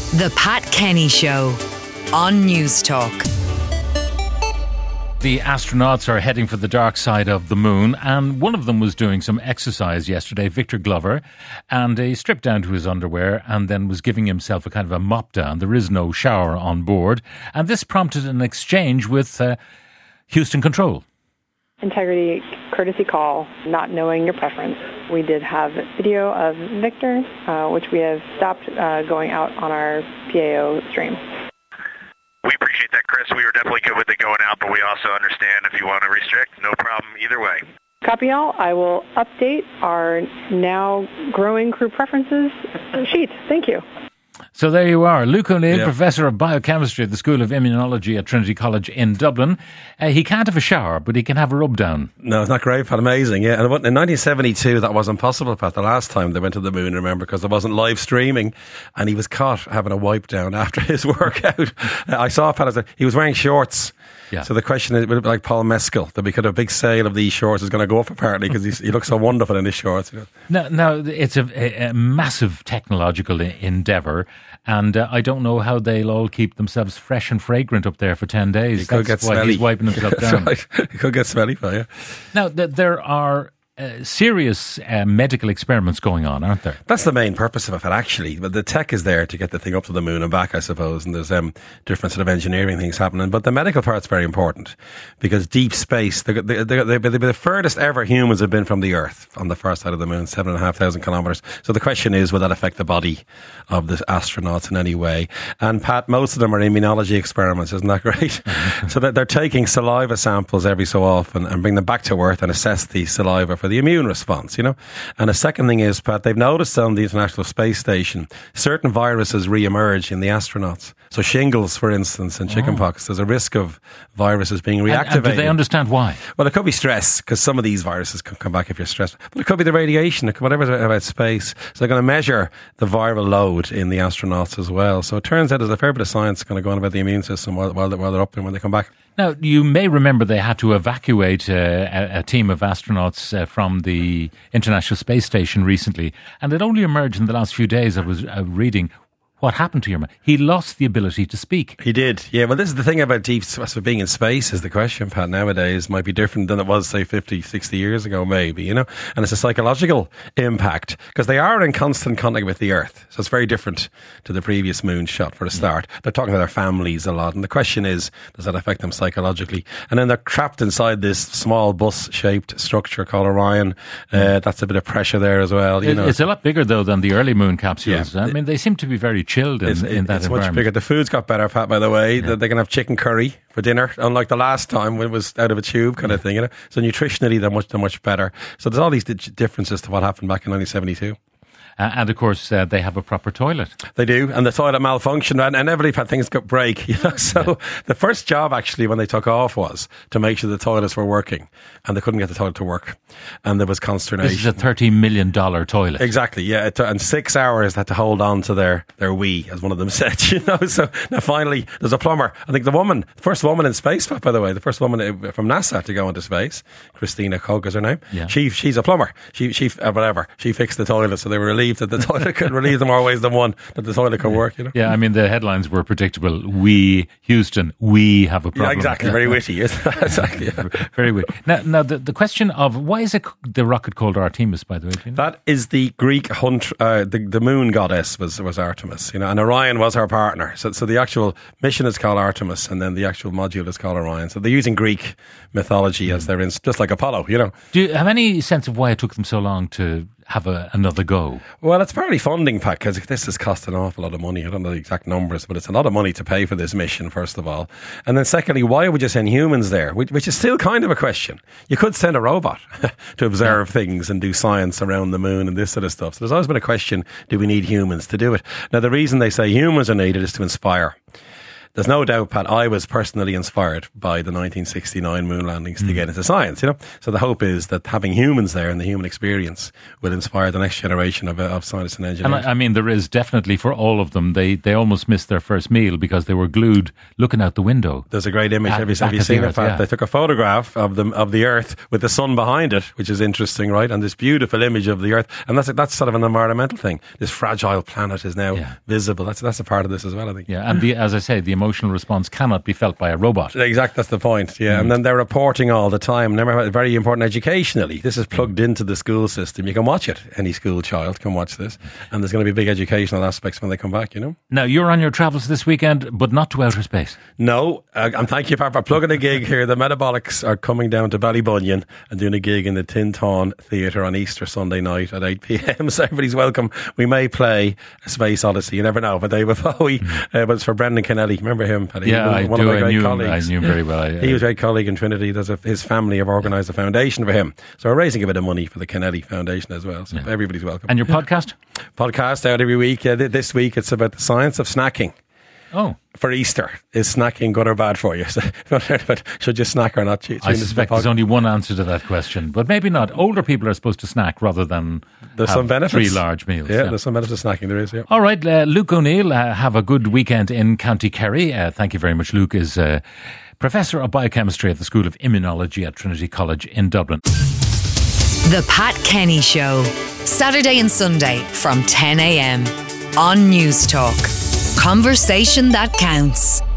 The Pat Kenny Show on News Talk. The astronauts are heading for the dark side of the moon, and one of them was doing some exercise yesterday, Victor Glover, and he stripped down to his underwear and then was giving himself a kind of a mop down. There is no shower on board, and this prompted an exchange with Houston Control. Integrity courtesy call, not knowing your preference. We did have video of Victor, which we have stopped going out on our PAO stream. We appreciate that, Chris. We were definitely good with it going out, but we also understand if you want to restrict, no problem either way. Copy all. I will update our now growing crew preferences sheet. Thank you. So there you are. Luke O'Neill, Professor of Biochemistry at the School of Immunology at Trinity College in Dublin. He can't have a shower, but he can have a rub down. No, it's not great, Pat. Amazing, yeah. And in 1972, that wasn't possible, Pat. The last time they went to the moon, remember, because there wasn't live streaming, and he was caught having a wipe down after his workout. I saw Pat, he was wearing shorts. Yeah. So the question is, would it be like Paul Mescal, that we could have a big sale of these shorts is going to go up apparently because he looks so wonderful in his shorts. You know? Now it's a massive technological endeavour, and I don't know how they'll all keep themselves fresh and fragrant up there for 10 days. That's why he's wiping himself down. Right. He could get smelly for you. Now, there are serious medical experiments going on, aren't there? That's the main purpose of it, actually. But the tech is there to get the thing up to the moon and back, I suppose, and there's different sort of engineering things happening. But the medical part's very important because deep space, they'll be the furthest ever humans have been from the Earth on the far side of the moon, 7,500 kilometres. So the question is, will that affect the body of the astronauts in any way? And Pat, most of them are immunology experiments, isn't that great? Mm-hmm. So that they're taking saliva samples every so often and bring them back to Earth and assess the saliva for the immune response, you know. And the second thing is, Pat, they've noticed on the International Space Station certain viruses re-emerge in the astronauts. So shingles, for instance, and chickenpox, there's a risk of viruses being reactivated. And do they understand why? Well, it could be stress, because some of these viruses can come back if you're stressed. But it could be the radiation, it could be whatever about space. So they're going to measure the viral load in the astronauts as well. So it turns out there's a fair bit of science going to go on about the immune system while they're up there when they come back. Now, you may remember they had to evacuate a team of astronauts from the International Space Station recently, and it only emerged in the last few days. I was reading what happened to your man. He lost the ability to speak. He did, yeah. Well, this is the thing about deep being in space is the question, Pat, nowadays might be different than it was, say, 50, 60 years ago, maybe, you know. And it's a psychological impact because they are in constant contact with the Earth. So it's very different to the previous moon shot for a start. They're talking to their families a lot. And the question is, does that affect them psychologically? And then they're trapped inside this small bus-shaped structure called Orion. That's a bit of pressure there as well. You know. It's a lot bigger, though, than the early moon capsules. Yeah. I mean, they seem to be very chilled in that environment. It's much bigger. The food's got better, Pat, by the way. Yeah. They can have chicken curry for dinner, unlike the last time when it was out of a tube kind of thing, you know. So nutritionally, they're much better. So there's all these differences to what happened back in 1972. And of course, they have a proper toilet. They do, and the toilet malfunctioned, and everybody had things got break. You know? So the first job, actually, when they took off was to make sure the toilets were working, and they couldn't get the toilet to work, and there was consternation. This is a $30 million toilet. Exactly, yeah, and 6 hours they had to hold on to their wee, as one of them said. You know, so now finally there's a plumber. I think the first woman in space, by the way, the first woman from NASA to go into space, Christina Koch is her name. Yeah. She's a plumber. She fixed the toilet, so they were relieved that the toilet could relieve them more ways than one, that the toilet could work, you know. Yeah, I mean, the headlines were predictable. Houston, we have a problem. Yeah, exactly, very witty, isn't it? Exactly. Yeah. Very witty. Now the question of, why is it the rocket called Artemis, by the way? Do you know? That is the Greek the moon goddess was Artemis, you know, and Orion was her partner. So the actual mission is called Artemis, and then the actual module is called Orion. So they're using Greek mythology as their just like Apollo, you know. Do you have any sense of why it took them so long to have another go? Well, it's partly funding, Pat, because this has cost an awful lot of money. I don't know the exact numbers, but it's a lot of money to pay for this mission, first of all. And then secondly, why would you send humans there? Which is still kind of a question. You could send a robot to observe things and do science around the moon and this sort of stuff. So there's always been a question, do we need humans to do it? Now, the reason they say humans are needed is to inspire. there's no doubt, Pat, I was personally inspired by the 1969 moon landings to get into science, So the hope is that having humans there and the human experience will inspire the next generation of scientists and engineers. And I mean, there is definitely for all of them, they almost missed their first meal because they were glued looking out the window. There's a great image. Have you seen it, Pat? They took a photograph of the Earth with the sun behind it, which is interesting, right? And this beautiful image of the Earth. And that's sort of an environmental thing. This fragile planet is now visible. That's a part of this as well, I think. Yeah, and as I say, the emotional response cannot be felt by a robot. Exactly, that's the point, yeah. And then they're reporting all the time. Remember, very important educationally. This is plugged into the school system. You can watch it. Any school child can watch this. And there's going to be big educational aspects when they come back, Now, you're on your travels this weekend, but not to outer space. No, and thank you, Pat, for plugging a gig here. The Metabolics are coming down to Ballybunion and doing a gig in the Tintown Theatre on Easter Sunday night at 8 p.m. So everybody's welcome. We may play a Space Odyssey. You never know. But David Bowie, but it's for Brendan Kennelly. Remember him, Paddy? Yeah, I one do. Of my great I knew him very well. He was a great colleague in Trinity. His family have organised a foundation for him. So we're raising a bit of money for the Kennelly Foundation as well. So everybody's welcome. And your podcast? Podcast out every week. This week it's about the science of snacking. Oh. For Easter. Is snacking good or bad for you? So, should you snack or not? I suspect there's only one answer to that question, but maybe not. Older people are supposed to snack rather than there's some benefits. 3 large meals. Yeah, there's some benefits of snacking. There is, yeah. All right, Luke O'Neill, have a good weekend in County Kerry. Thank you very much. Luke is Professor of Biochemistry at the School of Immunology at Trinity College in Dublin. The Pat Kenny Show, Saturday and Sunday from 10 a.m. on News Talk. Conversation that counts.